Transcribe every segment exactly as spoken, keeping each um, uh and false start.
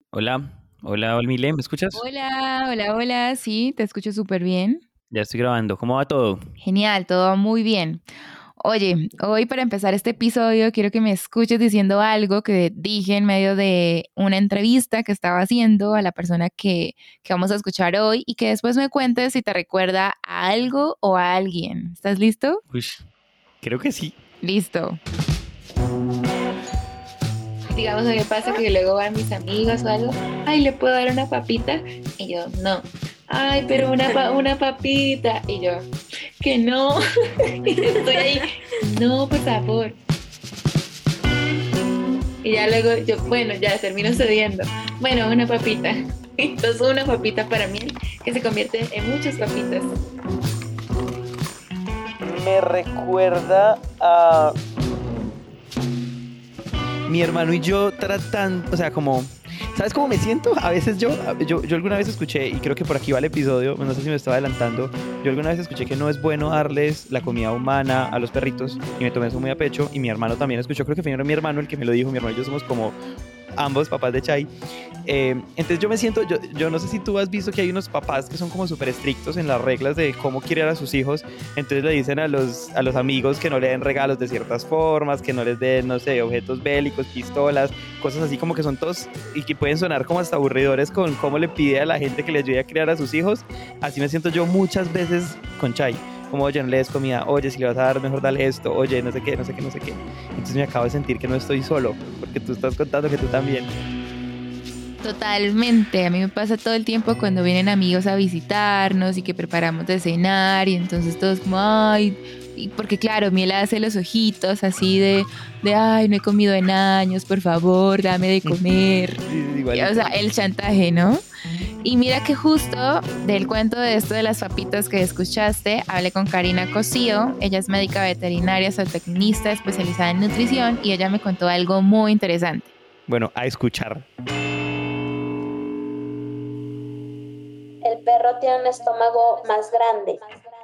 Hola, hola, Olmile, ¿me escuchas? Hola, hola, hola. Sí, te escucho súper bien. Ya estoy grabando. ¿Cómo va todo? Genial, todo va muy bien. Oye, hoy para empezar este episodio quiero que me escuches diciendo algo que dije en medio de una entrevista que estaba haciendo a la persona que, que vamos a escuchar hoy y que después me cuentes si te recuerda a algo o a alguien. ¿Estás listo? Uy, creo que sí. Listo. Digamos, a mí me pasa que luego van mis amigos o algo, ay, ¿le puedo dar una papita? Y yo, no. Ay, pero una, pa- una papita. Y yo, que no. Y estoy ahí, no, por favor. Y ya luego yo, bueno, ya termino cediendo. Bueno, una papita. Entonces una papita para mí que se convierte en muchas papitas. Me recuerda a mi hermano y yo tratando, o sea, como, ¿sabes cómo me siento? A veces yo, yo, yo alguna vez escuché, y creo que por aquí va el episodio, no sé si me estaba adelantando, yo alguna vez escuché que no es bueno darles la comida humana a los perritos, y me tomé eso muy a pecho, y mi hermano también escuchó, creo que fue mi hermano el que me lo dijo, mi hermano y yo somos como ambos papás de Chai. Eh, entonces yo me siento, yo, yo no sé si tú has visto que hay unos papás que son como súper estrictos en las reglas de cómo criar a sus hijos, entonces le dicen a los, a los amigos que no le den regalos de ciertas formas, que no les den, no sé, objetos bélicos, pistolas, cosas así como que son todos y que pueden sonar como hasta aburridores con cómo le pide a la gente que le ayude a criar a sus hijos. Así me siento yo muchas veces con Chai, como oye, no le des comida, oye, si le vas a dar mejor dale esto, oye, no sé qué, no sé qué, no sé qué. Entonces me acabo de sentir que no estoy solo, porque tú estás contando que tú también. Totalmente, a mí me pasa todo el tiempo cuando vienen amigos a visitarnos y que preparamos de cenar y entonces todos como, ay, y porque claro, Miel hace los ojitos así de, de, ay, no he comido en años, por favor, dame de comer. Sí, sí, Y, o igualito. sea, el chantaje, ¿no? Y mira que justo del cuento de esto de las papitas que escuchaste, hablé con Karina Cosío, ella es médica veterinaria, zootecnista, especializada en nutrición y ella me contó algo muy interesante. Bueno, a escuchar. El perro tiene un estómago más grande,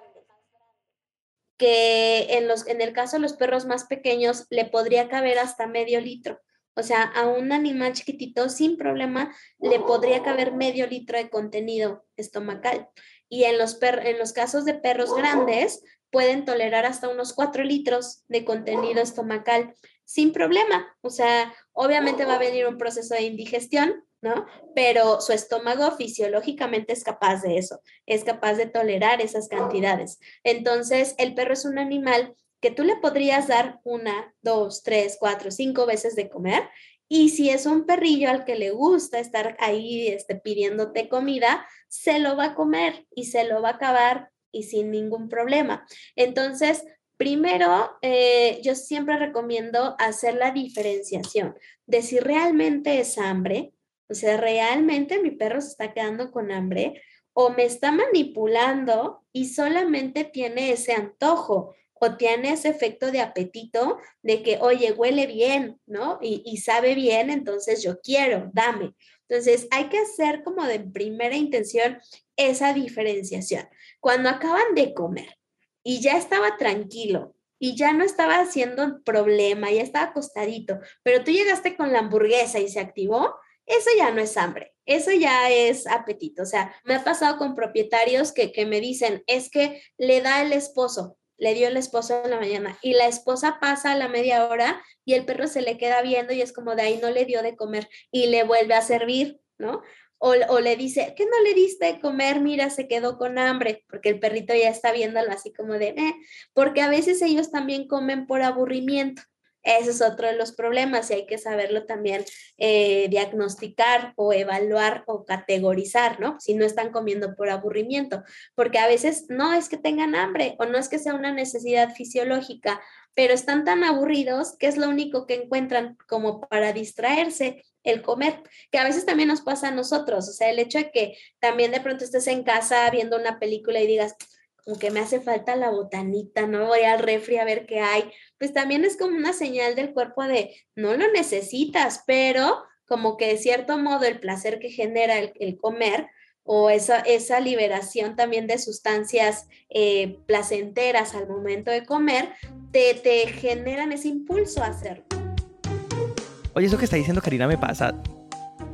que en, los, en el caso de los perros más pequeños le podría caber hasta medio litro. O sea, a un animal chiquitito sin problema le podría caber medio litro de contenido estomacal. Y en los, per, en los casos de perros grandes pueden tolerar hasta unos cuatro litros de contenido estomacal sin problema. O sea, obviamente va a venir un proceso de indigestión, ¿no? Pero su estómago fisiológicamente es capaz de eso, es capaz de tolerar esas cantidades. Entonces, el perro es un animal que tú le podrías dar una, dos, tres, cuatro, cinco veces de comer. Y si es un perrillo al que le gusta estar ahí este, pidiéndote comida, se lo va a comer y se lo va a acabar y sin ningún problema. Entonces, primero, eh, yo siempre recomiendo hacer la diferenciación de si realmente es hambre, o sea, realmente mi perro se está quedando con hambre o me está manipulando y solamente tiene ese antojo o tiene ese efecto de apetito de que, oye, huele bien, ¿no? Y, y sabe bien, entonces yo quiero, dame. Entonces hay que hacer como de primera intención esa diferenciación. Cuando acaban de comer y ya estaba tranquilo y ya no estaba haciendo problema, ya estaba acostadito, pero tú llegaste con la hamburguesa y se activó, eso ya no es hambre, eso ya es apetito. O sea, me ha pasado con propietarios que, que me dicen, es que le da el esposo, le dio el esposo en la mañana y la esposa pasa a la media hora y el perro se le queda viendo y es como de ahí no le dio de comer y le vuelve a servir, ¿no? O, o le dice, ¿qué no le diste de comer? Mira, se quedó con hambre, porque el perrito ya está viéndolo así como de, eh, porque a veces ellos también comen por aburrimiento. Ese es otro de los problemas y hay que saberlo también eh, diagnosticar o evaluar o categorizar, ¿no? Si no están comiendo por aburrimiento, porque a veces no es que tengan hambre o no es que sea una necesidad fisiológica, pero están tan aburridos que es lo único que encuentran como para distraerse, el comer, que a veces también nos pasa a nosotros, o sea, el hecho de que también de pronto estés en casa viendo una película y digas, como que me hace falta la botanita, no voy al refri a ver qué hay, pues también es como una señal del cuerpo de no lo necesitas, pero como que de cierto modo el placer que genera el, el comer o esa, esa liberación también de sustancias eh, placenteras al momento de comer, te, te generan ese impulso a hacerlo. Oye, eso que está diciendo Karina me pasa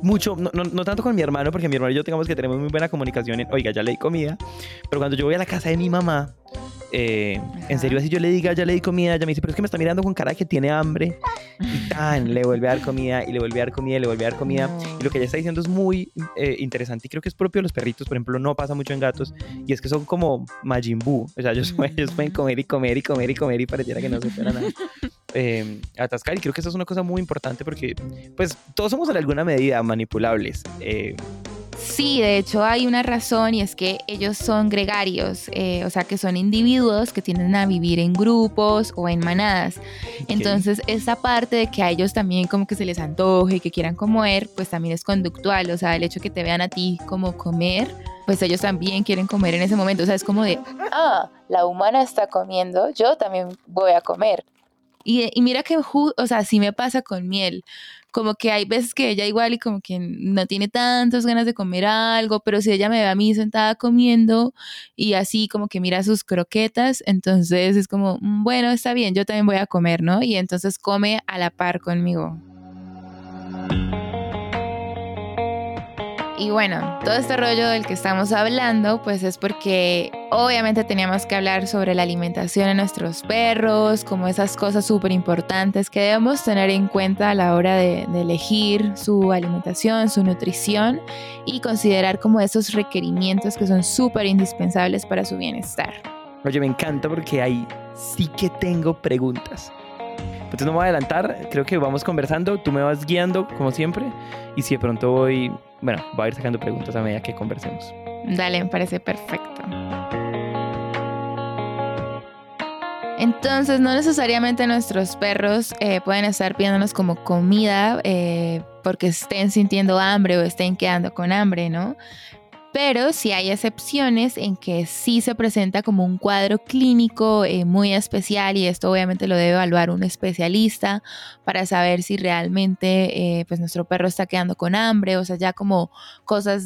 mucho, no, no, no tanto con mi hermano, porque mi hermano y yo tengamos que tenemos muy buena comunicación en, oiga, ya le di comida, pero cuando yo voy a la casa de mi mamá, eh, en serio, así yo le diga, ya le di comida, ella me dice, pero es que me está mirando con cara de que tiene hambre, y tan, le vuelve a dar comida, y le vuelve a dar comida, y le vuelve a dar comida, No. y lo que ella está diciendo es muy eh, interesante, y creo que es propio de los perritos, por ejemplo, no pasa mucho en gatos, y es que son como Majin Buu, o sea, ellos, Mm. ellos pueden comer y comer y comer y comer, y pareciera que no se fuera nada. Eh, atascar, y creo que eso es una cosa muy importante porque pues todos somos en alguna medida manipulables. eh, Sí, de hecho hay una razón y es que ellos son gregarios, eh, o sea que son individuos que tienden a vivir en grupos o en manadas. Entonces esa parte de que a ellos también como que se les antoje y que quieran comer, pues también es conductual, o sea el hecho que te vean a ti como comer, pues ellos también quieren comer en ese momento, o sea es como de, ah, la humana está comiendo, yo también voy a comer. Y, y mira que, ju- o sea, sí me pasa con Miel, como que hay veces que ella igual y como que no tiene tantas ganas de comer algo, pero si ella me ve a mí sentada comiendo y así como que mira sus croquetas, entonces es como, "Mm, bueno, está bien, yo también voy a comer, ¿no?" Y entonces come a la par conmigo. Y bueno, todo este rollo del que estamos hablando, pues es porque obviamente teníamos que hablar sobre la alimentación de nuestros perros, como esas cosas súper importantes que debemos tener en cuenta a la hora de, de elegir su alimentación, su nutrición y considerar como esos requerimientos que son súper indispensables para su bienestar. Oye, me encanta porque ahí sí que tengo preguntas. Entonces no me voy a adelantar, creo que vamos conversando, tú me vas guiando como siempre y si de pronto voy, bueno, voy a ir sacando preguntas a medida que conversemos. Dale, me parece perfecto. Entonces, no necesariamente nuestros perros eh, pueden estar pidiéndonos como comida eh, porque estén sintiendo hambre o estén quedando con hambre, ¿no? Pero sí hay excepciones en que sí se presenta como un cuadro clínico eh, muy especial y esto obviamente lo debe evaluar un especialista para saber si realmente eh, pues nuestro perro está quedando con hambre, o sea, ya como cosas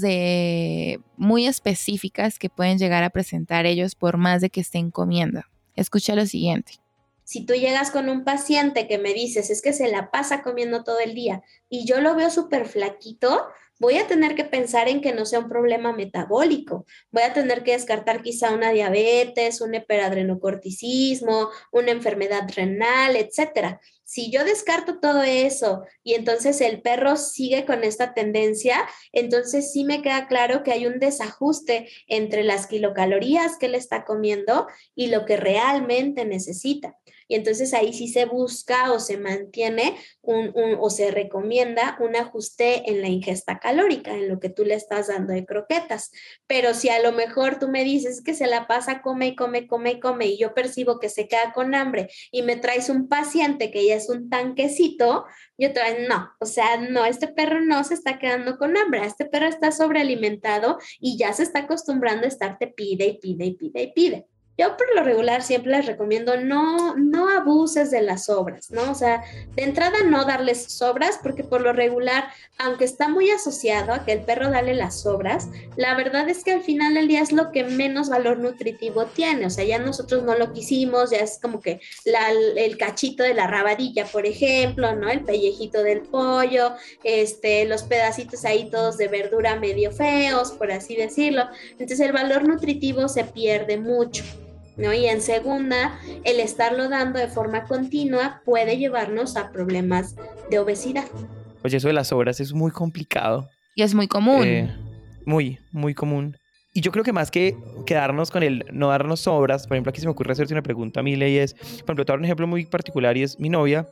de muy específicas que pueden llegar a presentar ellos por más de que estén comiendo. Escucha lo siguiente. Si tú llegas con un paciente que me dices, es que se la pasa comiendo todo el día y yo lo veo súper flaquito, voy a tener que pensar en que no sea un problema metabólico. Voy a tener que descartar quizá una diabetes, un hiperadrenocorticismo, una enfermedad renal, etcétera. Si yo descarto todo eso y entonces el perro sigue con esta tendencia, entonces sí me queda claro que hay un desajuste entre las kilocalorías que él está comiendo y lo que realmente necesita. Y entonces ahí sí se busca o se mantiene un, un, o se recomienda un ajuste en la ingesta calórica, en lo que tú le estás dando de croquetas. Pero si a lo mejor tú me dices que se la pasa, come y come, come y come, y yo percibo que se queda con hambre y me traes un paciente que ya es un tanquecito, yo te digo, no, o sea, no, este perro no se está quedando con hambre, este perro está sobrealimentado y ya se está acostumbrando a estarte pide y pide y pide y pide. Yo por lo regular siempre les recomiendo no, no abuses de las sobras, ¿no? O sea, de entrada no darles sobras porque por lo regular, aunque está muy asociado a que el perro dale las sobras, la verdad es que al final del día es lo que menos valor nutritivo tiene. O sea, ya nosotros no lo quisimos, ya es como que la, el cachito de la rabadilla, por ejemplo, ¿no? El pellejito del pollo, este, los pedacitos ahí todos de verdura medio feos, por así decirlo. Entonces el valor nutritivo se pierde mucho, ¿no? Y en segunda, el estarlo dando de forma continua puede llevarnos a problemas de obesidad. Oye, eso de las sobras es muy complicado. Y es muy común. Eh, muy, muy común. Y yo creo que más que quedarnos con el no darnos sobras, por ejemplo, aquí se me ocurre hacerte una pregunta a Mile y es, por ejemplo, te voy a dar un ejemplo muy particular y es mi novia.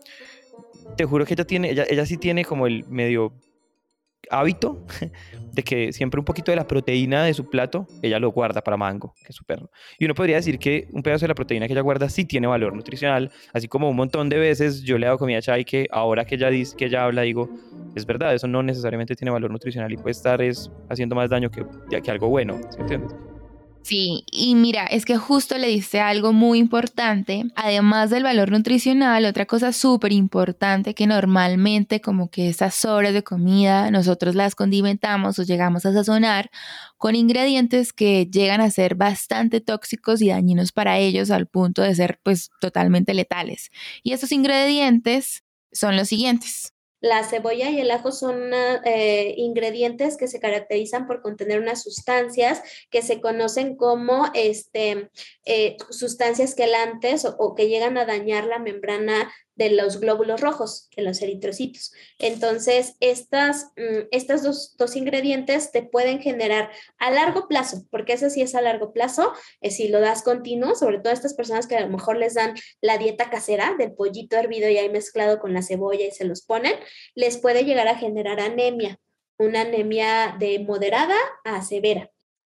Te juro que ella tiene, ella, ella sí tiene como el medio hábito de que siempre un poquito de la proteína de su plato ella lo guarda para Mango, que es su perro. Y uno podría decir que un pedazo de la proteína que ella guarda sí tiene valor nutricional, así como un montón de veces yo le he dado comida a Chai que ahora que ella dice, que ella habla, digo, es verdad, eso no necesariamente tiene valor nutricional y puede estar es, haciendo más daño que, que algo bueno, ¿sí entiendes? Sí, y mira, es que justo le diste algo muy importante, además del valor nutricional, otra cosa súper importante que normalmente como que esas sobras de comida nosotros las condimentamos o llegamos a sazonar con ingredientes que llegan a ser bastante tóxicos y dañinos para ellos al punto de ser pues totalmente letales. Y estos ingredientes son los siguientes. La cebolla y el ajo son una, eh, ingredientes que se caracterizan por contener unas sustancias que se conocen como este, eh, sustancias quelantes o, o que llegan a dañar la membrana de los glóbulos rojos, de los eritrocitos. Entonces, estas, estas dos, dos ingredientes te pueden generar a largo plazo, porque eso sí es a largo plazo, eh, si lo das continuo, sobre todo a estas personas que a lo mejor les dan la dieta casera del pollito hervido y ahí mezclado con la cebolla y se los ponen, les puede llegar a generar anemia, una anemia de moderada a severa.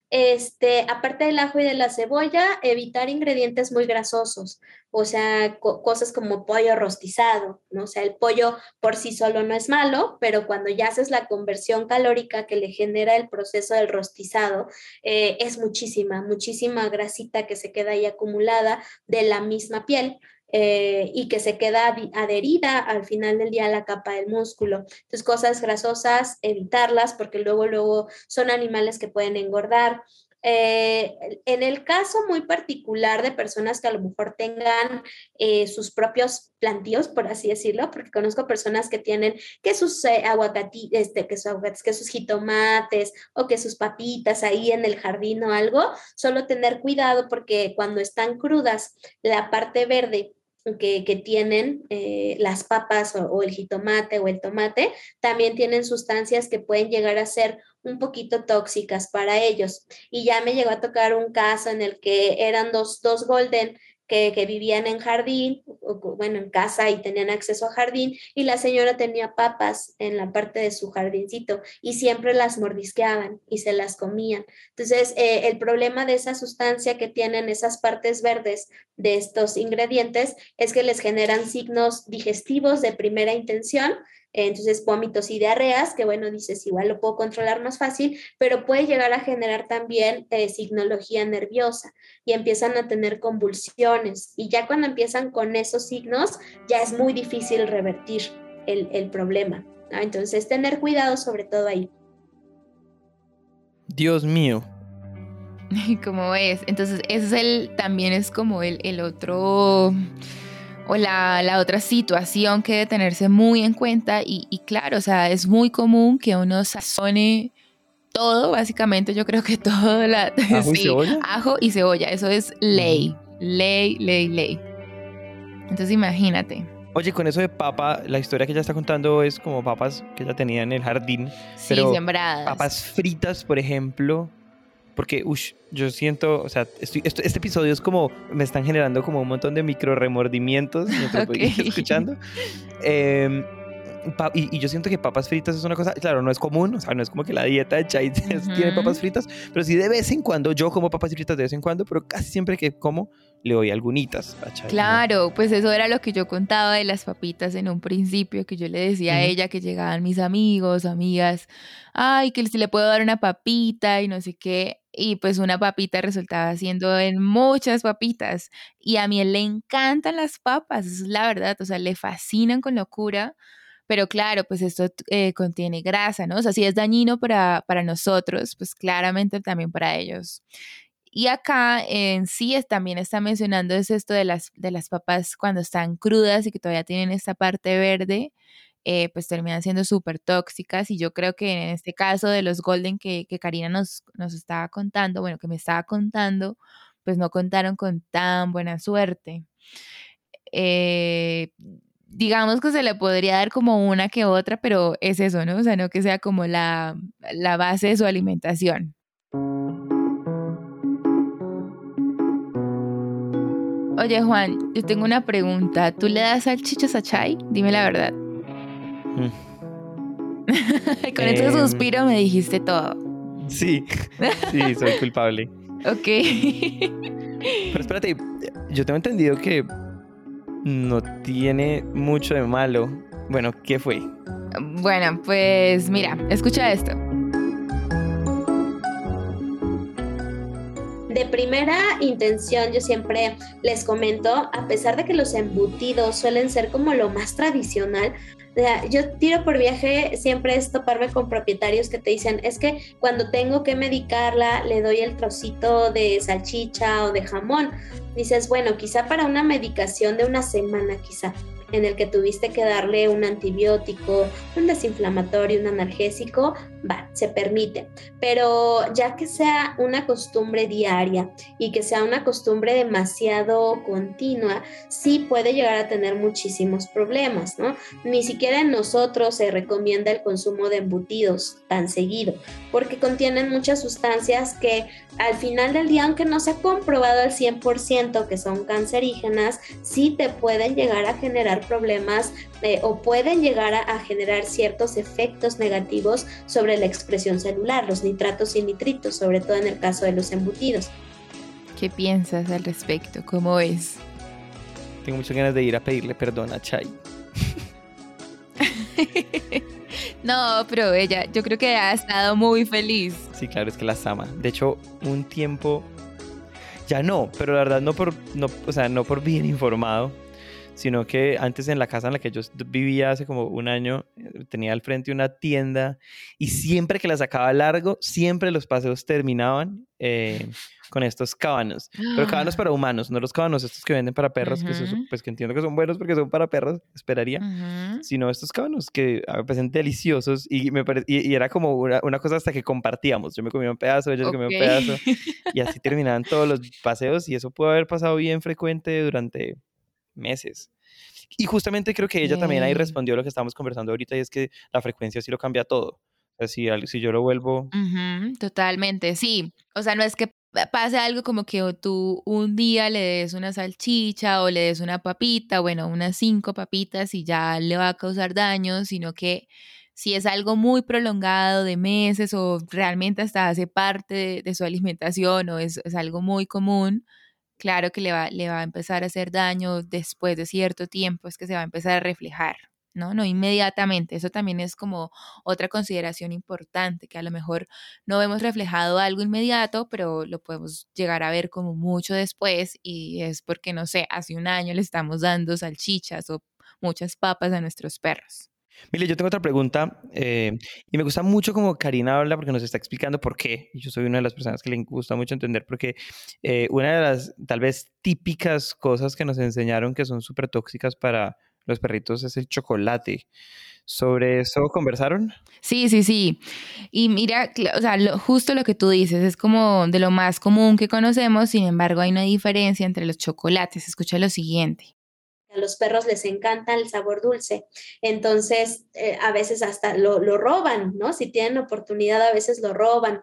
Este, aparte del ajo y de la cebolla, evitar ingredientes muy grasosos, o sea, co- cosas como pollo rostizado, ¿no? O sea, el pollo por sí solo no es malo, pero cuando ya haces la conversión calórica que le genera el proceso del rostizado, eh, es muchísima, muchísima grasita que se queda ahí acumulada de la misma piel. Eh, y que se queda adherida al final del día a la capa del músculo. Entonces, cosas grasosas, evitarlas porque luego, luego son animales que pueden engordar. Eh, en el caso muy particular de personas que a lo mejor tengan eh, sus propios plantíos, por así decirlo, porque conozco personas que tienen que sus eh, aguacati, este, que sus aguacates, que sus jitomates o que sus papitas ahí en el jardín o algo, solo tener cuidado porque cuando están crudas, la parte verde que, que tienen eh, las papas o, o el jitomate o el tomate, también tienen sustancias que pueden llegar a ser un poquito tóxicas para ellos. Y ya me llegó a tocar un caso en el que eran dos, dos golden que, que vivían en jardín, o, bueno, en casa y tenían acceso a jardín, y la señora tenía papas en la parte de su jardincito y siempre las mordisqueaban y se las comían. Entonces, eh, el problema de esa sustancia que tienen esas partes verdes de estos ingredientes es que les generan signos digestivos de primera intención. Entonces, vómitos y diarreas, que bueno, dices, igual lo puedo controlar más fácil, pero puede llegar a generar también eh, signología nerviosa y empiezan a tener convulsiones. Y ya cuando empiezan con esos signos, ya es muy difícil revertir el, el problema, ¿no? Entonces, tener cuidado sobre todo ahí. Dios mío. ¿Cómo ves? Entonces, ese es el, también es como el, el otro... o la, la otra situación que debe tenerse muy en cuenta y, y claro, o sea, es muy común que uno sazone todo, básicamente yo creo que todo, la, ¿Ajo y sí, cebolla? ajo y cebolla, eso es ley, ley, ley, ley. Entonces imagínate. Oye, con eso de papa, la historia que ella está contando es como papas que ella tenía en el jardín, Sí, pero sembradas. papas fritas, por ejemplo, porque, uff, yo siento, o sea, estoy, esto- este episodio es como, me están generando como un montón de micro remordimientos mientras voy Ok. escuchando. Eh, pa- y, y yo siento que papas fritas es una cosa, claro, no es común, o sea, no es como que la dieta de Chai Ujú. tiene papas fritas, pero sí de vez en cuando, yo como papas fritas de vez en cuando, pero casi siempre que como, le doy algunitas a Chai. ¿no? Claro, pues eso era lo que yo contaba de las papitas en un principio, que yo le decía a Ujú. ella que llegaban mis amigos, amigas, ay, que si le puedo dar una papita y no sé qué, y pues una papita resultaba siendo en muchas papitas, y a mí le encantan las papas, esa es la verdad, o sea, le fascinan con locura, pero claro, pues esto eh, contiene grasa, ¿no? O sea, si es dañino para, para nosotros, pues claramente también para ellos. Y acá en sí es, también está mencionando es esto de las, de las papas cuando están crudas y que todavía tienen esta parte verde, eh, pues terminan siendo súper tóxicas. Y yo creo que en este caso de los golden que, que Karina nos, nos estaba contando, bueno, que me estaba contando, pues no contaron con tan buena suerte. Eh, digamos que se le podría dar como una que otra, pero es eso, ¿no? O sea, no que sea como la, la base de su alimentación. Oye, Juan, yo tengo una pregunta. ¿Tú le das salchichas a Chai? Dime la verdad. Mm. Con ese Em, suspiro me dijiste todo. Sí, sí, soy culpable. Ok. Pero espérate, yo tengo entendido que no tiene mucho de malo. Bueno, ¿qué fue? Bueno, pues mira, escucha esto. De primera intención, yo siempre les comento, a pesar de que los embutidos suelen ser como lo más tradicional, o sea, yo tiro por viaje siempre es toparme con propietarios que te dicen, es que cuando tengo que medicarla, le doy el trocito de salchicha o de jamón. Dices, bueno, quizá para una medicación de una semana, quizá. en el que tuviste que darle un antibiótico, un desinflamatorio, un analgésico, va, se permite. Pero ya que sea una costumbre diaria y que sea una costumbre demasiado continua, sí puede llegar a tener muchísimos problemas, ¿no? Ni siquiera en nosotros se recomienda el consumo de embutidos tan seguido, porque contienen muchas sustancias que al final del día, aunque no se ha comprobado al cien por ciento que son cancerígenas, sí te pueden llegar a generar problemas eh, o pueden llegar a, a generar ciertos efectos negativos sobre la expresión celular, los nitratos y nitritos, sobre todo en el caso de los embutidos. ¿Qué piensas al respecto? ¿Cómo es? Tengo muchas ganas de ir a pedirle perdón a Chay. No, pero ella, yo creo que ha estado muy feliz. Sí, claro, es que las ama. De hecho, un tiempo ya no, pero la verdad no por, no, o sea, no por bien informado, sino que antes en la casa en la que yo vivía hace como un año, tenía al frente una tienda y siempre que la sacaba largo, siempre los paseos terminaban eh, con estos cábanos. Pero cábanos para humanos, no los cábanos estos que venden para perros, uh-huh. que, eso, pues, que entiendo que son buenos porque son para perros, esperaría, uh-huh. sino estos cábanos que me parecen deliciosos y, me pare... y, y era como una, una cosa hasta que compartíamos. Yo me comía un pedazo, ella okay. se comía un pedazo y así terminaban todos los paseos y eso pudo haber pasado bien frecuente durante meses. Y justamente creo que ella yeah. también ahí respondió lo que estábamos conversando ahorita y es que la frecuencia sí lo cambia todo. O sea, si, si yo lo vuelvo... Uh-huh, totalmente, sí. O sea, no es que pase algo como que tú un día le des una salchicha o le des una papita, bueno, unas cinco papitas y ya le va a causar daño, sino que si es algo muy prolongado de meses o realmente hasta hace parte de, de su alimentación o es, es algo muy común, claro que le va, le va a empezar a hacer daño después de cierto tiempo, es que se va a empezar a reflejar, ¿no? No inmediatamente. Eso también es como otra consideración importante, que a lo mejor no vemos reflejado algo inmediato, pero lo podemos llegar a ver como mucho después y es porque, no sé, hace un año le estamos dando salchichas o muchas papas a nuestros perros. Mire, yo tengo otra pregunta eh, y me gusta mucho como Karina habla porque nos está explicando por qué. Y yo soy una de las personas que le gusta mucho entender porque eh, una de las tal vez típicas cosas que nos enseñaron que son súper tóxicas para los perritos es el chocolate. ¿Sobre eso conversaron? Sí, sí, sí. Y mira, o sea, lo, justo lo que tú dices es como de lo más común que conocemos, sin embargo hay una diferencia entre los chocolates. Escucha lo siguiente. A los perros les encanta el sabor dulce, entonces eh, a veces hasta lo, lo roban, ¿no? Si tienen oportunidad a veces lo roban.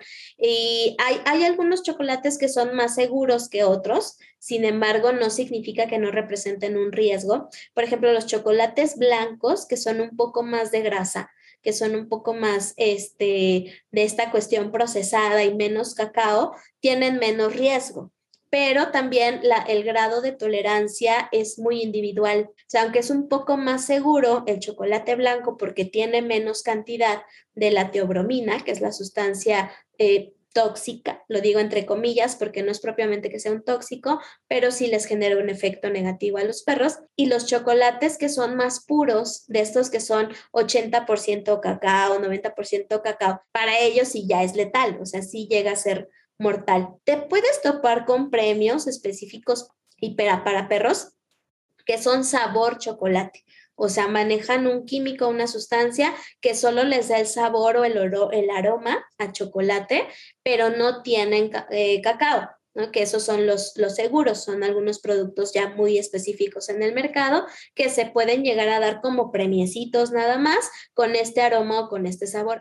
Y hay, hay algunos chocolates que son más seguros que otros, sin embargo no significa que no representen un riesgo. Por ejemplo, los chocolates blancos que son un poco más de grasa, que son un poco más este, de esta cuestión procesada y menos cacao, tienen menos riesgo. Pero también la, el grado de tolerancia es muy individual. O sea, aunque es un poco más seguro el chocolate blanco porque tiene menos cantidad de la teobromina, que es la sustancia eh, tóxica, lo digo entre comillas porque no es propiamente que sea un tóxico, pero sí les genera un efecto negativo a los perros. Y los chocolates que son más puros, de estos que son ochenta por ciento cacao, noventa por ciento cacao, para ellos sí ya es letal, o sea, sí llega a ser mortal. Te puedes topar con premios específicos y para, para perros que son sabor chocolate. O sea, manejan un químico, una sustancia que solo les da el sabor o el, oro, el aroma a chocolate, pero no tienen eh, cacao, ¿no? Que esos son los, los seguros, son algunos productos ya muy específicos en el mercado que se pueden llegar a dar como premiecitos nada más con este aroma o con este sabor.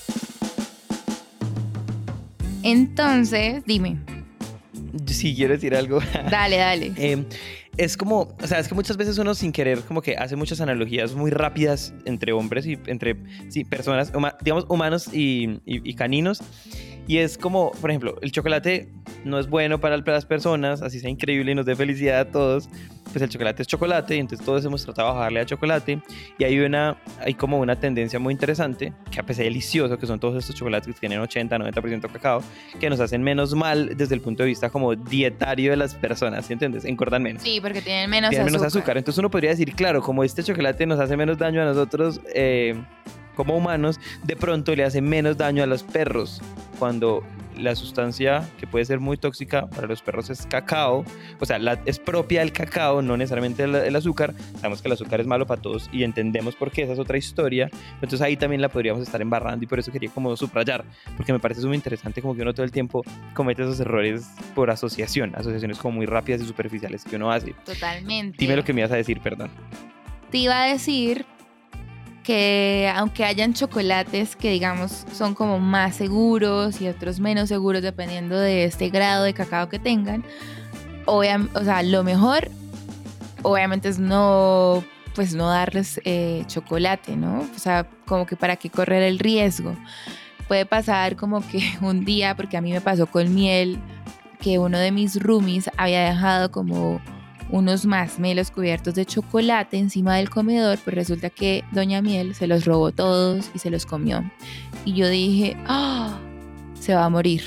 Entonces, dime. Sí, quiero decir algo. Dale, dale. eh, es como, o sea, es que muchas veces uno sin querer como que hace muchas analogías muy rápidas entre hombres y entre, sí, personas, huma, digamos, humanos y, y, y caninos. Y es como, por ejemplo, el chocolate no es bueno para las personas, así sea increíble y nos dé felicidad a todos. Pues el chocolate es chocolate, y entonces todos hemos tratado de bajarle a chocolate. Y hay, una, hay como una tendencia muy interesante, que a pesar de delicioso, que son todos estos chocolates que tienen ochenta, noventa por ciento cacao, que nos hacen menos mal desde el punto de vista como dietario de las personas, ¿sí entiendes? Engordan menos. Sí, porque tienen menos tienen azúcar. menos azúcar. Entonces uno podría decir, claro, como este chocolate nos hace menos daño a nosotros eh, como humanos, de pronto le hace menos daño a los perros cuando la sustancia que puede ser muy tóxica para los perros es cacao, o sea, la, es propia del cacao, no necesariamente el, el azúcar. Sabemos que el azúcar es malo para todos y entendemos por qué, esa es otra historia, entonces ahí también la podríamos estar embarrando y por eso quería como subrayar, porque me parece súper interesante como que uno todo el tiempo comete esos errores por asociación, asociaciones como muy rápidas y superficiales que uno hace. Totalmente. Dime lo que me ibas a decir, perdón. Te iba a decir que aunque hayan chocolates que digamos son como más seguros y otros menos seguros dependiendo de este grado de cacao que tengan, obviamente, o sea, lo mejor obviamente es no, pues no darles eh, chocolate, ¿no? O sea, como que para qué correr el riesgo. Puede pasar como que un día, porque a mí me pasó con miel, que uno de mis roomies había dejado como unos masmelos cubiertos de chocolate encima del comedor, pues resulta que doña Miel se los robó todos y se los comió. Y yo dije, ¡ah! Se va a morir.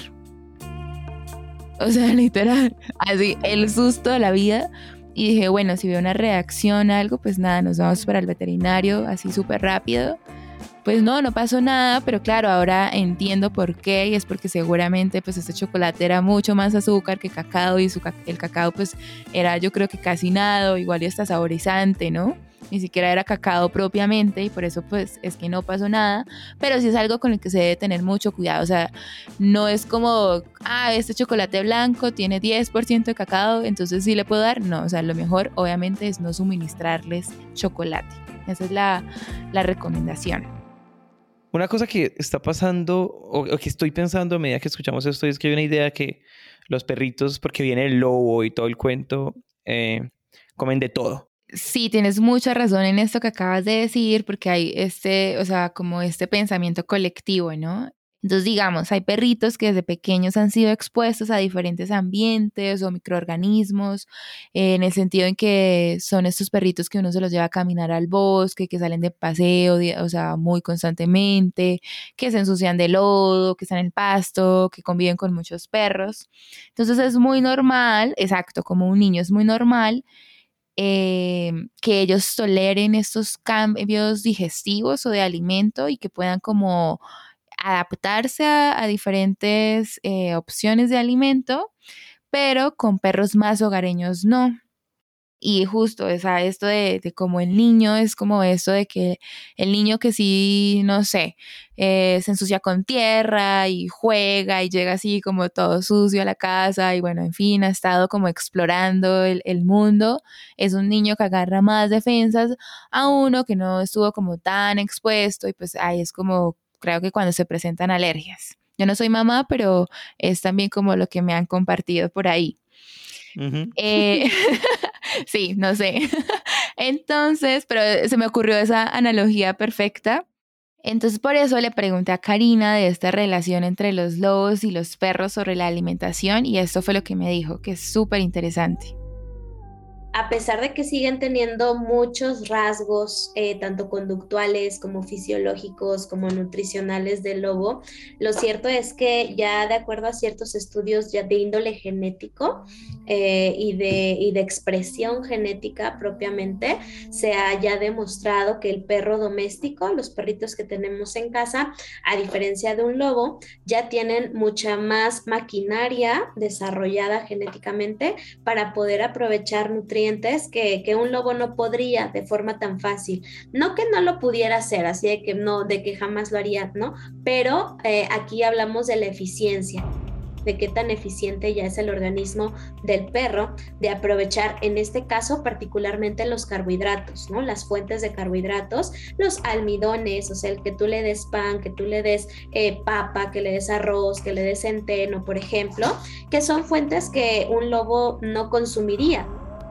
O sea, literal, así, el susto de la vida. Y dije, bueno, si veo una reacción a algo, pues nada, nos vamos para el veterinario, así súper rápido. Pues no, no pasó nada, pero claro, ahora entiendo por qué, y es porque seguramente pues este chocolate era mucho más azúcar que cacao, y su ca- el cacao pues era, yo creo que casi nada, igual y hasta saborizante, ¿no? Ni siquiera era cacao propiamente, y por eso pues es que no pasó nada, pero sí es algo con el que se debe tener mucho cuidado. O sea, no es como, ah, este chocolate blanco tiene diez por ciento de cacao, entonces sí le puedo dar. No, o sea, lo mejor obviamente es no suministrarles chocolate. Esa es la, la recomendación. Una cosa que está pasando, o, o que estoy pensando a medida que escuchamos esto, es que hay una idea que los perritos, porque viene el lobo y todo el cuento, eh, comen de todo. Sí, tienes mucha razón en esto que acabas de decir, porque hay este, o sea, como este pensamiento colectivo, ¿no? Entonces, digamos, hay perritos que desde pequeños han sido expuestos a diferentes ambientes o microorganismos, eh, en el sentido en que son estos perritos que uno se los lleva a caminar al bosque, que salen de paseo, di- o sea, muy constantemente, que se ensucian de lodo, que están en el pasto, que conviven con muchos perros. Entonces, es muy normal, exacto, como un niño, es muy normal eh, que ellos toleren estos cambios digestivos o de alimento y que puedan como adaptarse a, a diferentes eh, opciones de alimento, pero con perros más hogareños no. Y justo, o sea, esto de, de como el niño, es como esto de que el niño que sí, no sé, eh, se ensucia con tierra y juega y llega así como todo sucio a la casa y bueno, en fin, ha estado como explorando el, el mundo, es un niño que agarra más defensas a uno que no estuvo como tan expuesto y pues ahí es como, creo que cuando se presentan alergias. Yo no soy mamá, pero es también como lo que me han compartido por ahí. Ujú. Eh, sí, no sé. Entonces, pero se me ocurrió esa analogía perfecta. Entonces, por eso le pregunté a Karina de esta relación entre los lobos y los perros sobre la alimentación y esto fue lo que me dijo, que es súper interesante. A pesar de que siguen teniendo muchos rasgos, eh, tanto conductuales como fisiológicos, como nutricionales del lobo, lo cierto es que ya de acuerdo a ciertos estudios ya de índole genético eh, y, de, y de expresión genética propiamente, se ha ya demostrado que el perro doméstico, los perritos que tenemos en casa, a diferencia de un lobo, ya tienen mucha más maquinaria desarrollada genéticamente para poder aprovechar nutrientes que, que un lobo no podría de forma tan fácil. No que no lo pudiera hacer, así de que no, de que jamás lo haría, ¿no? Pero eh, aquí hablamos de la eficiencia, de qué tan eficiente ya es el organismo del perro de aprovechar, en este caso particularmente los carbohidratos, ¿no? Las fuentes de carbohidratos, los almidones, o sea, el que tú le des pan, que tú le des eh, papa, que le des arroz, que le des centeno, por ejemplo, que son fuentes que un lobo no consumiría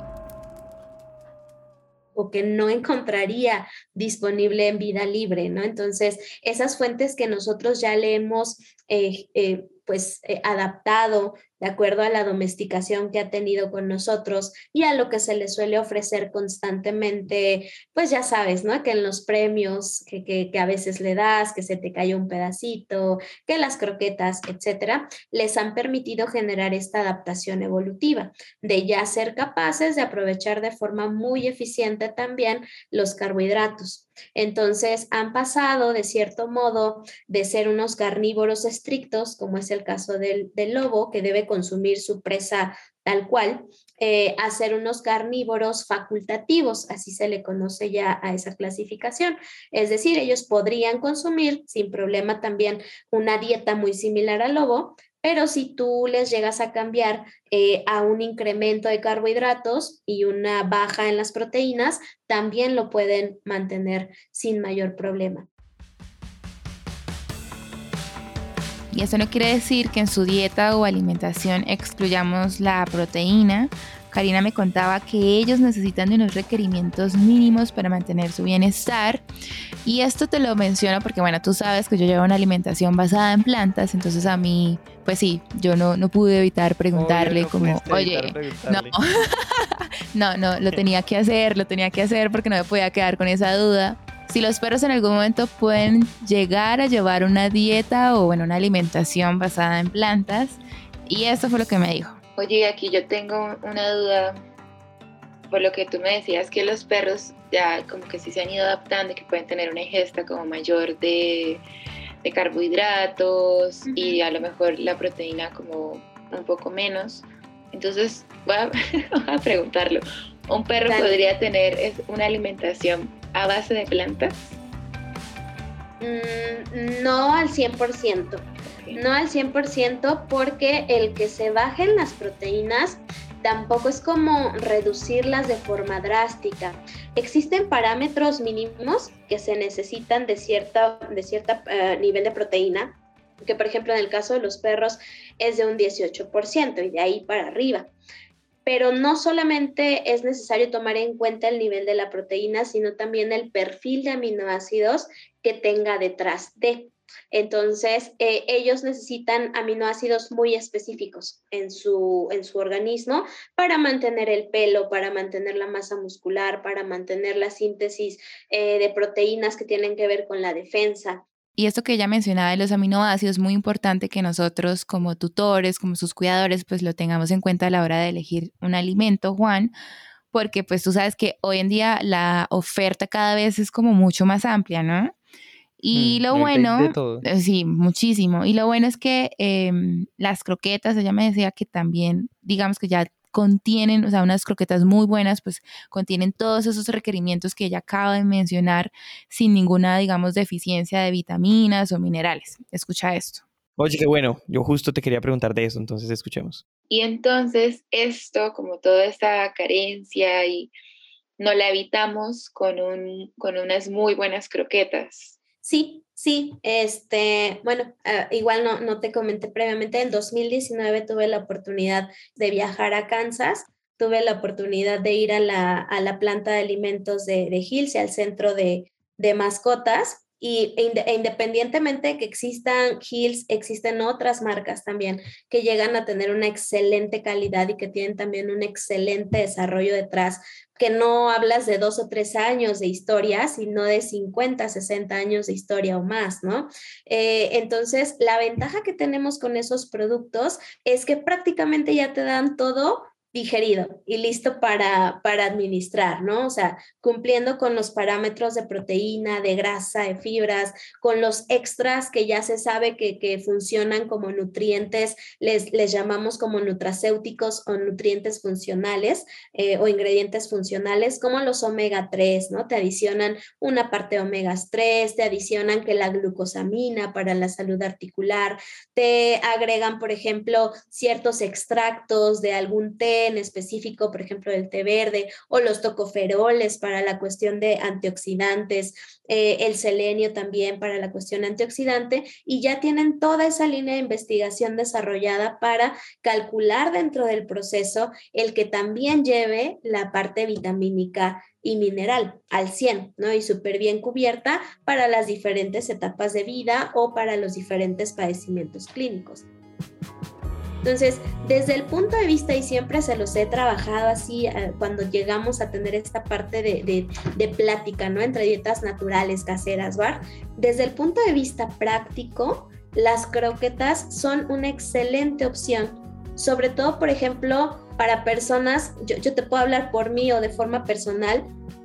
o que no encontraría disponible en vida libre, ¿no? Entonces, esas fuentes que nosotros ya le hemos eh, eh, pues eh, adaptado de acuerdo a la domesticación que ha tenido con nosotros y a lo que se le suele ofrecer constantemente, pues ya sabes, ¿no? Que en los premios que, que, que a veces le das, que se te cayó un pedacito, que las croquetas, etcétera, les han permitido generar esta adaptación evolutiva, de ya ser capaces de aprovechar de forma muy eficiente también los carbohidratos. Entonces han pasado de cierto modo de ser unos carnívoros estrictos, como es el caso del, del lobo, que debe consumir su presa tal cual, eh, a ser unos carnívoros facultativos, así se le conoce ya a esa clasificación. Es decir, ellos podrían consumir sin problema también una dieta muy similar al lobo, pero si tú les llegas a cambiar eh, a un incremento de carbohidratos y una baja en las proteínas, también lo pueden mantener sin mayor problema. Y eso no quiere decir que en su dieta o alimentación excluyamos la proteína. Karina me contaba que ellos necesitan de unos requerimientos mínimos para mantener su bienestar. Y esto te lo menciono porque, bueno, tú sabes que yo llevo una alimentación basada en plantas, entonces a mí, pues sí, yo no, no pude evitar preguntarle no como, oye, preguntarle. no, no, no, lo tenía que hacer, lo tenía que hacer porque no me podía quedar con esa duda. Si los perros en algún momento pueden llegar a llevar una dieta o, bueno, una alimentación basada en plantas. Y eso fue lo que me dijo. Oye, aquí yo tengo una duda, por lo que tú me decías que los perros ya como que sí se han ido adaptando y que pueden tener una ingesta como mayor de, de carbohidratos uh-huh. y a lo mejor la proteína como un poco menos. Entonces voy a, voy a preguntarlo, ¿un perro Dale. podría tener una alimentación a base de plantas? Mm, no al cien por ciento. No al cien por ciento porque el que se bajen las proteínas tampoco es como reducirlas de forma drástica. Existen parámetros mínimos que se necesitan de cierta, de cierta uh, nivel de proteína, que por ejemplo en el caso de los perros es de un dieciocho por ciento y de ahí para arriba. Pero no solamente es necesario tomar en cuenta el nivel de la proteína, sino también el perfil de aminoácidos que tenga detrás de. Entonces, eh, ellos necesitan aminoácidos muy específicos en su, en su organismo para mantener el pelo, para mantener la masa muscular, para mantener la síntesis eh, de proteínas que tienen que ver con la defensa. Y esto que ella mencionaba de los aminoácidos, es muy importante que nosotros como tutores, como sus cuidadores, pues lo tengamos en cuenta a la hora de elegir un alimento, Juan, porque pues tú sabes que hoy en día la oferta cada vez es como mucho más amplia, ¿no? Y mm, lo bueno, sí, muchísimo. Y lo bueno es que eh, las croquetas, ella me decía que también, digamos que ya contienen, o sea, unas croquetas muy buenas, pues contienen todos esos requerimientos que ella acaba de mencionar sin ninguna, digamos, deficiencia de vitaminas o minerales. Escucha esto. Oye, qué bueno. Yo justo te quería preguntar de eso, entonces escuchemos. Y entonces esto, como toda esta carencia, y no la evitamos con, un, con unas muy buenas croquetas. Sí, sí, este, bueno, uh, igual no, no te comenté previamente, en dos mil diecinueve tuve la oportunidad de viajar a Kansas, tuve la oportunidad de ir a la, a la planta de alimentos de, de Hills, al centro de, de mascotas, y e independientemente de que existan Hills, existen otras marcas también que llegan a tener una excelente calidad y que tienen también un excelente desarrollo detrás, que no hablas de dos o tres años de historia, sino de cincuenta, sesenta años de historia o más, ¿no? Eh, entonces, la ventaja que tenemos con esos productos es que prácticamente ya te dan todo digerido y listo para, para administrar, ¿no? O sea, cumpliendo con los parámetros de proteína, de grasa, de fibras, con los extras que ya se sabe que, que funcionan como nutrientes, les, les llamamos como nutracéuticos o nutrientes funcionales eh, o ingredientes funcionales, como los omega tres, ¿no? Te adicionan una parte de omega tres, te adicionan que la glucosamina para la salud articular, te agregan, por ejemplo, ciertos extractos de algún té en específico, por ejemplo, el té verde, o los tocoferoles para la cuestión de antioxidantes, eh, el selenio también para la cuestión antioxidante, y ya tienen toda esa línea de investigación desarrollada para calcular dentro del proceso el que también lleve la parte vitamínica y mineral al cien, ¿no? Y súper bien cubierta para las diferentes etapas de vida o para los diferentes padecimientos clínicos. Entonces, desde el punto de vista, y siempre se los he trabajado así uh, cuando llegamos a tener esta parte de, de, de plática, ¿no? Entre dietas naturales, caseras, ¿va? Desde el punto de vista práctico, las croquetas son una excelente opción, sobre todo, por ejemplo, para personas, yo, yo te puedo hablar por mí o de forma personal,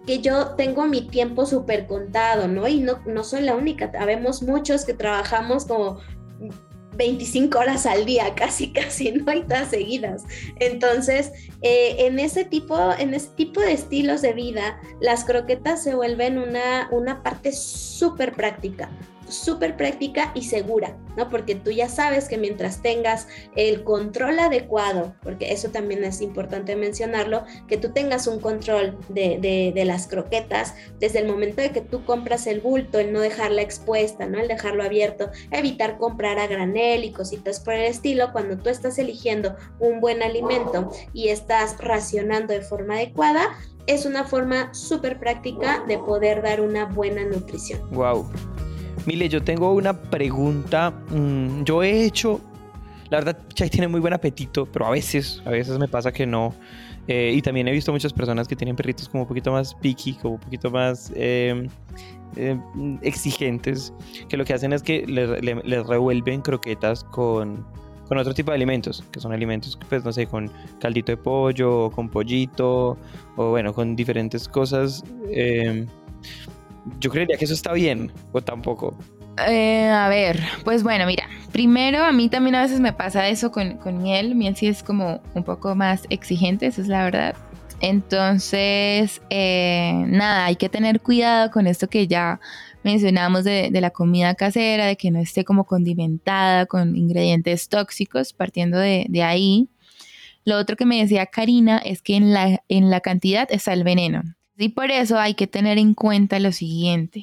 que yo tengo mi tiempo súper contado, ¿no? Y no, no soy la única, habemos muchos que trabajamos como veinticinco horas al día, casi, casi, ¿no? Y todas seguidas. Entonces, eh, en, ese tipo, en ese tipo de estilos de vida, las croquetas se vuelven una, una parte súper práctica, súper práctica y segura, ¿no? Porque tú ya sabes que mientras tengas el control adecuado, porque eso también es importante mencionarlo, que tú tengas un control de, de, de las croquetas desde el momento de que tú compras el bulto, el no dejarla expuesta, ¿no? El dejarlo abierto, evitar comprar a granel y cositas por el estilo. Cuando tú estás eligiendo un buen alimento y estás racionando de forma adecuada, es una forma súper práctica de poder dar una buena nutrición. Wow. Mile, yo tengo una pregunta. Mm, yo he hecho, la verdad, Chay tiene muy buen apetito, pero a veces, a veces me pasa que no. Eh, y también he visto muchas personas que tienen perritos como un poquito más picky, como un poquito más eh, eh, exigentes, que lo que hacen es que les, les, les revuelven croquetas con, con otro tipo de alimentos, que son alimentos, pues no sé, con caldito de pollo, o con pollito, o bueno, con diferentes cosas. Eh, Yo creería que eso está bien, o tampoco. Eh, a ver, pues bueno, mira, primero a mí también a veces me pasa eso con, con miel. Miel sí es como un poco más exigente, eso es la verdad. Entonces, eh, nada, hay que tener cuidado con esto que ya mencionamos de, de la comida casera, de que no esté como condimentada con ingredientes tóxicos, partiendo de, de ahí. Lo otro que me decía Karina es que en la, en la cantidad está el veneno. Y por eso hay que tener en cuenta lo siguiente.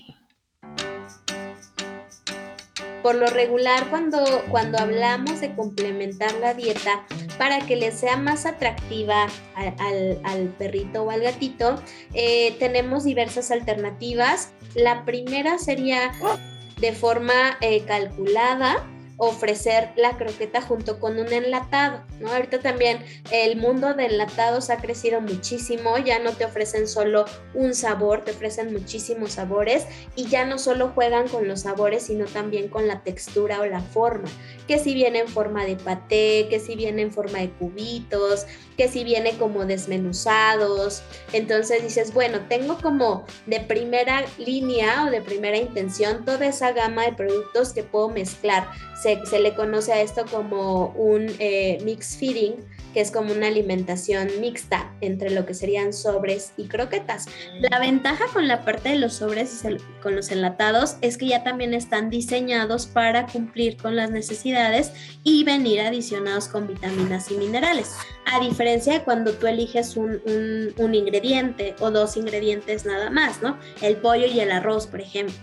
Por lo regular, cuando, cuando hablamos de complementar la dieta para que le sea más atractiva a, al, al perrito o al gatito, eh, tenemos diversas alternativas. La primera sería de forma eh, calculada, ofrecer la croqueta junto con un enlatado, ¿no? Ahorita también el mundo de enlatados ha crecido muchísimo, ya no te ofrecen solo un sabor, te ofrecen muchísimos sabores y ya no solo juegan con los sabores, sino también con la textura o la forma, que si viene en forma de paté, que si viene en forma de cubitos, que si viene como desmenuzados. Entonces dices, bueno, tengo como de primera línea o de primera intención toda esa gama de productos que puedo mezclar. Se, se le conoce a esto como un eh, mix feeding, que es como una alimentación mixta entre lo que serían sobres y croquetas. La ventaja con la parte de los sobres y con los enlatados es que ya también están diseñados para cumplir con las necesidades y venir adicionados con vitaminas y minerales. A diferencia de cuando tú eliges un, un, un ingrediente o dos ingredientes nada más, ¿no? El pollo y el arroz, por ejemplo.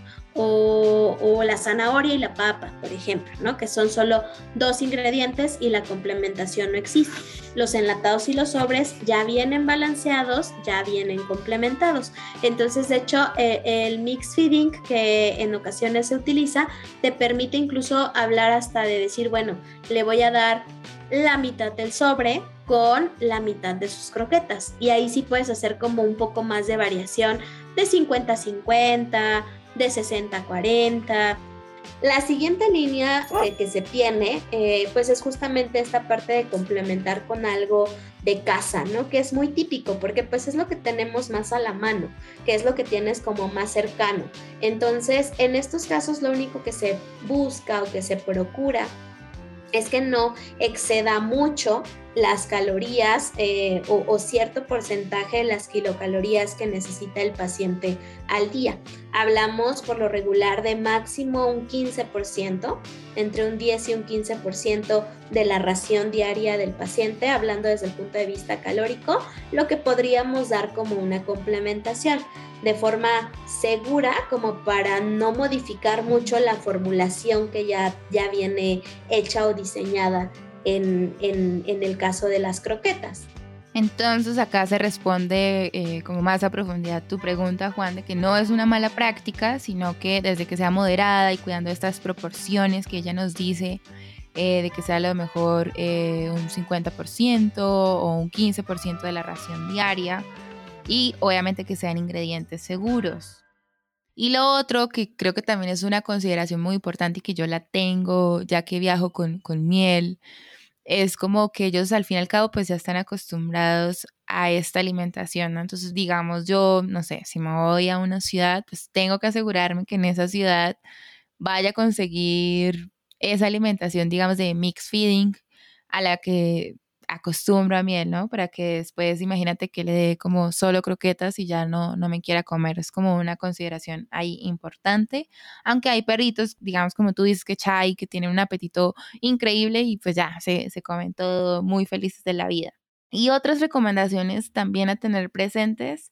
O, o la zanahoria y la papa, por ejemplo, ¿no? Que son solo dos ingredientes y la complementación no existe. Los enlatados y los sobres ya vienen balanceados, ya vienen complementados. Entonces, de hecho, eh, el mix feeding que en ocasiones se utiliza te permite incluso hablar hasta de decir, bueno, le voy a dar la mitad del sobre con la mitad de sus croquetas. Y ahí sí puedes hacer como un poco más de variación de cincuenta a cincuenta, de sesenta a cuarenta. La siguiente línea que, que se tiene, eh, pues es justamente esta parte de complementar con algo de casa, ¿no? Que es muy típico, porque pues es lo que tenemos más a la mano, que es lo que tienes como más cercano. Entonces, en estos casos lo único que se busca o que se procura es que no exceda mucho las calorías eh, o, o cierto porcentaje de las kilocalorías que necesita el paciente al día. Hablamos por lo regular de máximo un quince por ciento, entre un diez y un quince por ciento de la ración diaria del paciente, hablando desde el punto de vista calórico, lo que podríamos dar como una complementación de forma segura, como para no modificar mucho la formulación que ya, ya viene hecha o diseñada en, en, en el caso de las croquetas. Entonces acá se responde eh, como más a profundidad tu pregunta, Juan, de que no es una mala práctica, sino que desde que sea moderada y cuidando estas proporciones que ella nos dice, eh, de que sea a lo mejor eh, un cincuenta por ciento o un quince por ciento de la ración diaria, y obviamente que sean ingredientes seguros. Y lo otro que creo que también es una consideración muy importante y que yo la tengo ya que viajo con, con miel, es como que ellos al fin y al cabo pues ya están acostumbrados a esta alimentación, ¿no? Entonces, digamos, yo, no sé, si me voy a una ciudad, pues tengo que asegurarme que en esa ciudad vaya a conseguir esa alimentación, digamos, de mix feeding a la que acostumbro a miel, ¿no? Para que después, imagínate que le dé como solo croquetas y ya no, no me quiera comer. Es como una consideración ahí importante. Aunque hay perritos, digamos, como tú dices, que Chai, que tienen un apetito increíble y pues ya se, se comen todo muy felices de la vida. Y otras recomendaciones también a tener presentes,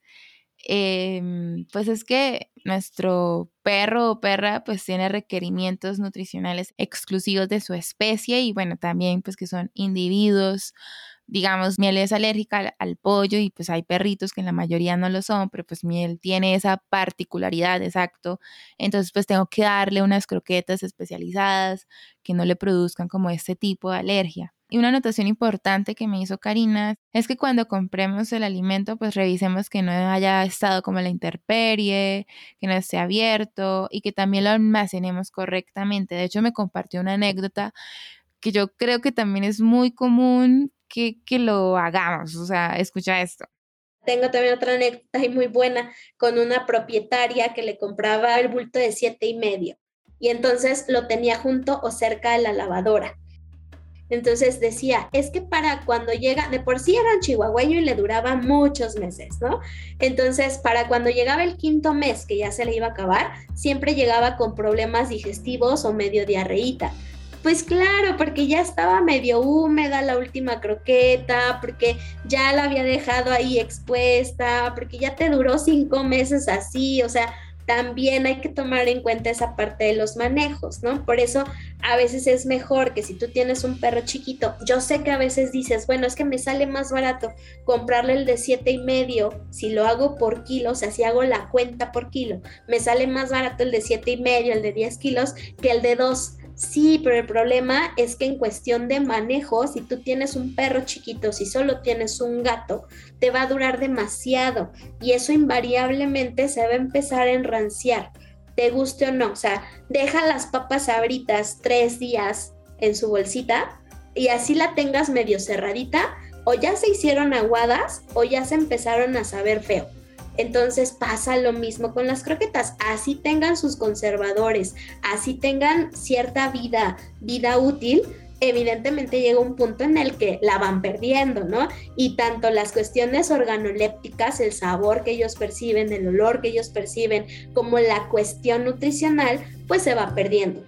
eh, pues es que nuestro perro o perra pues tiene requerimientos nutricionales exclusivos de su especie y bueno, también pues que son individuos, digamos, Miel es alérgica al, al pollo y pues hay perritos que en la mayoría no lo son, pero pues Miel tiene esa particularidad, exacto, entonces pues tengo que darle unas croquetas especializadas que no le produzcan como este tipo de alergia. Y una anotación importante que me hizo Karina es que cuando compremos el alimento, pues revisemos que no haya estado como la intemperie, que no esté abierto y que también lo almacenemos correctamente. De hecho, me compartió una anécdota que yo creo que también es muy común que, que lo hagamos. O sea, escucha esto. Tengo también otra anécdota y muy buena con una propietaria que le compraba el bulto de siete y medio y entonces lo tenía junto o cerca de la lavadora. Entonces decía, es que para cuando llega, de por sí era un chihuahueño y le duraba muchos meses, ¿no? Entonces, para cuando llegaba el quinto mes, que ya se le iba a acabar, siempre llegaba con problemas digestivos o medio diarreíta. Pues claro, porque ya estaba medio húmeda la última croqueta, porque ya la había dejado ahí expuesta, porque ya te duró cinco meses así, o sea, también hay que tomar en cuenta esa parte de los manejos, ¿no? Por eso a veces es mejor que si tú tienes un perro chiquito, yo sé que a veces dices, bueno, es que me sale más barato comprarle el de siete y medio, si lo hago por kilo, o sea, si hago la cuenta por kilo, me sale más barato el de siete y medio, el de diez kilos, que el de dos. Sí, pero el problema es que en cuestión de manejo, si tú tienes un perro chiquito, si solo tienes un gato, te va a durar demasiado y eso invariablemente se va a empezar a enranciar, te guste o no. O sea, deja las papas Sabritas tres días en su bolsita y así la tengas medio cerradita, o ya se hicieron aguadas o ya se empezaron a saber feo. Entonces pasa lo mismo con las croquetas, así tengan sus conservadores, así tengan cierta vida, vida útil, evidentemente llega un punto en el que la van perdiendo, ¿no? Y tanto las cuestiones organolépticas, el sabor que ellos perciben, el olor que ellos perciben, como la cuestión nutricional, pues se va perdiendo.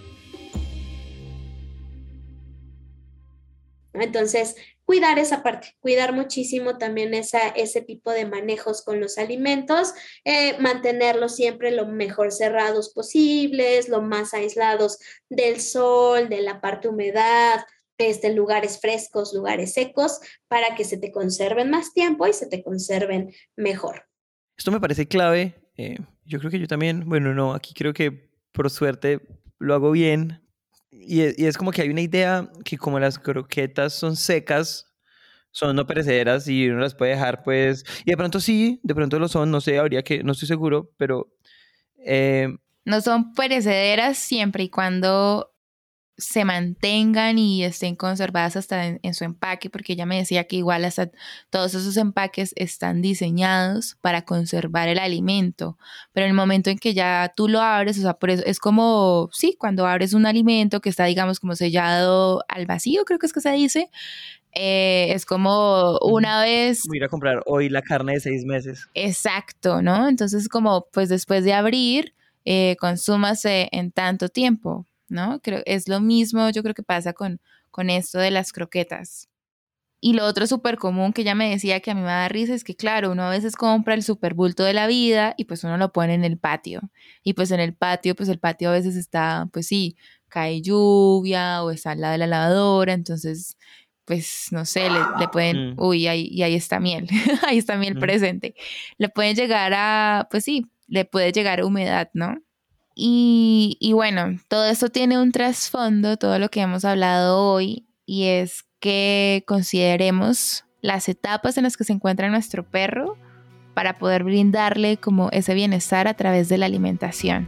Entonces, cuidar esa parte, cuidar muchísimo también esa, ese tipo de manejos con los alimentos, eh, mantenerlos siempre lo mejor cerrados posibles, lo más aislados del sol, de la parte humedad, este, lugares frescos, lugares secos, para que se te conserven más tiempo y se te conserven mejor. Esto me parece clave. Eh, yo creo que yo también, bueno, no, aquí creo que por suerte lo hago bien. Y es, y es como que hay una idea que como las croquetas son secas, son no perecederas y uno las puede dejar pues, y de pronto sí, de pronto lo son, no sé, habría que, no estoy seguro, pero... Eh, no son perecederas siempre y cuando se mantengan y estén conservadas hasta en, en su empaque, porque ella me decía que igual hasta todos esos empaques están diseñados para conservar el alimento, pero en el momento en que ya tú lo abres, o sea, por eso es como, sí, cuando abres un alimento que está, digamos, como sellado al vacío, creo que es que se dice, eh, es como una vez... Voy a ir a comprar hoy la carne de seis meses. Exacto, ¿no? Entonces como, pues después de abrir, eh, consúmase en tanto tiempo, ¿no? Creo, es lo mismo, yo creo que pasa con, con esto de las croquetas. Y lo otro súper común que ella me decía que a mí me da risa es que, claro, uno a veces compra el super bulto de la vida y pues uno lo pone en el patio. Y pues en el patio, pues el patio a veces está, pues sí, cae lluvia o está al lado de la lavadora, entonces, pues no sé, le, le pueden, mm. uy, ahí, y ahí está miel, ahí está miel mm. presente. Le pueden llegar a, pues sí, le puede llegar humedad, ¿no? Y, y bueno, todo esto tiene un trasfondo, todo lo que hemos hablado hoy, y es que consideremos las etapas en las que se encuentra nuestro perro para poder brindarle como ese bienestar a través de la alimentación.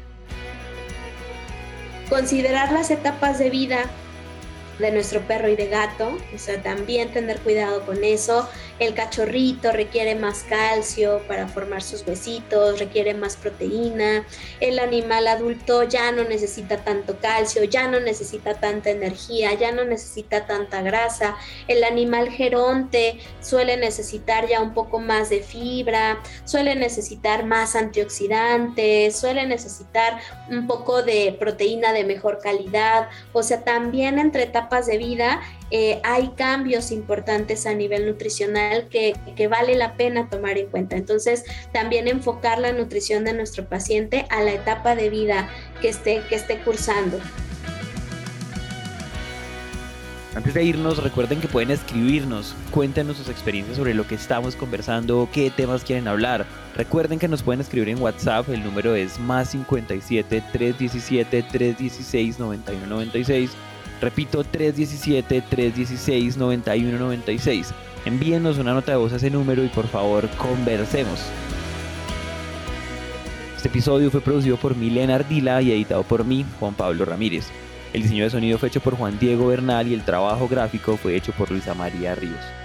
Considerar las etapas de vida de nuestro perro y de gato, o sea, también tener cuidado con eso, el cachorrito requiere más calcio para formar sus huesitos, requiere más proteína, el animal adulto ya no necesita tanto calcio, ya no necesita tanta energía, ya no necesita tanta grasa, el animal geronte suele necesitar ya un poco más de fibra, suele necesitar más antioxidantes, suele necesitar un poco de proteína de mejor calidad. O sea, también entre etapas de vida eh, hay cambios importantes a nivel nutricional que, que vale la pena tomar en cuenta. Entonces, también enfocar la nutrición de nuestro paciente a la etapa de vida que esté, que esté cursando. Antes de irnos, recuerden que pueden escribirnos, cuéntenos sus experiencias sobre lo que estamos conversando, qué temas quieren hablar. Recuerden que nos pueden escribir en WhatsApp, el número es más cincuenta y siete, trescientos diecisiete, trescientos dieciséis, noventa y uno noventa y seis. Repito, trescientos diecisiete, trescientos dieciséis, noventa y uno noventa y seis. Envíenos una nota de voz a ese número y por favor, conversemos. Este episodio fue producido por Milena Ardila y editado por mí, Juan Pablo Ramírez. El diseño de sonido fue hecho por Juan Diego Bernal y el trabajo gráfico fue hecho por Luisa María Ríos.